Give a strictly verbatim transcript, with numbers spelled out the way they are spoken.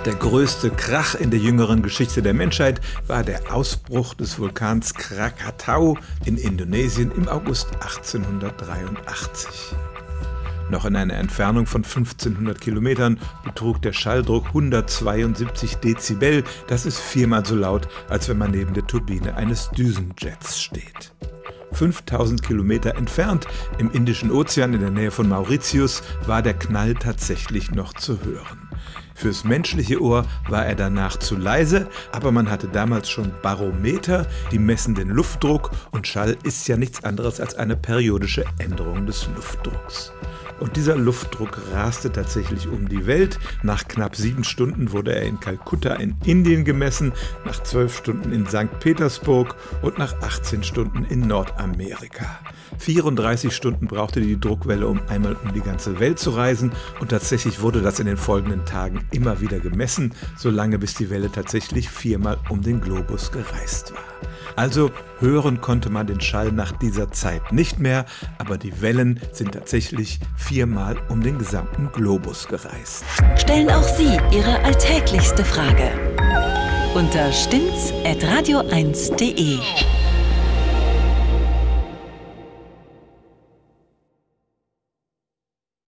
Der größte Krach in der jüngeren Geschichte der Menschheit war der Ausbruch des Vulkans Krakatau in Indonesien im August achtzehnhundertdreiundachtzig. Noch in einer Entfernung von fünfzehnhundert Kilometern betrug der Schalldruck hundertzweiundsiebzig Dezibel. Das ist viermal so laut, als wenn man neben der Turbine eines Düsenjets steht. fünftausend Kilometer entfernt, im Indischen Ozean in der Nähe von Mauritius, war der Knall tatsächlich noch zu hören. Fürs menschliche Ohr war er danach zu leise, aber man hatte damals schon Barometer, die messen den Luftdruck, und Schall ist ja nichts anderes als eine periodische Änderung des Luftdrucks. Und dieser Luftdruck raste tatsächlich um die Welt. Nach knapp sieben Stunden wurde er in Kalkutta in Indien gemessen, nach zwölf Stunden in Sankt Petersburg und nach achtzehn Stunden in Nordamerika. vierunddreißig Stunden brauchte die Druckwelle, um einmal um die ganze Welt zu reisen, und tatsächlich wurde das in den folgenden Tagen immer wieder gemessen, solange bis die Welle tatsächlich viermal um den Globus gereist war. Also hören konnte man den Schall nach dieser Zeit nicht mehr, aber die Wellen sind tatsächlich viermal um den gesamten Globus gereist. Stellen auch Sie Ihre alltäglichste Frage unter stimmt's at radio eins punkt de.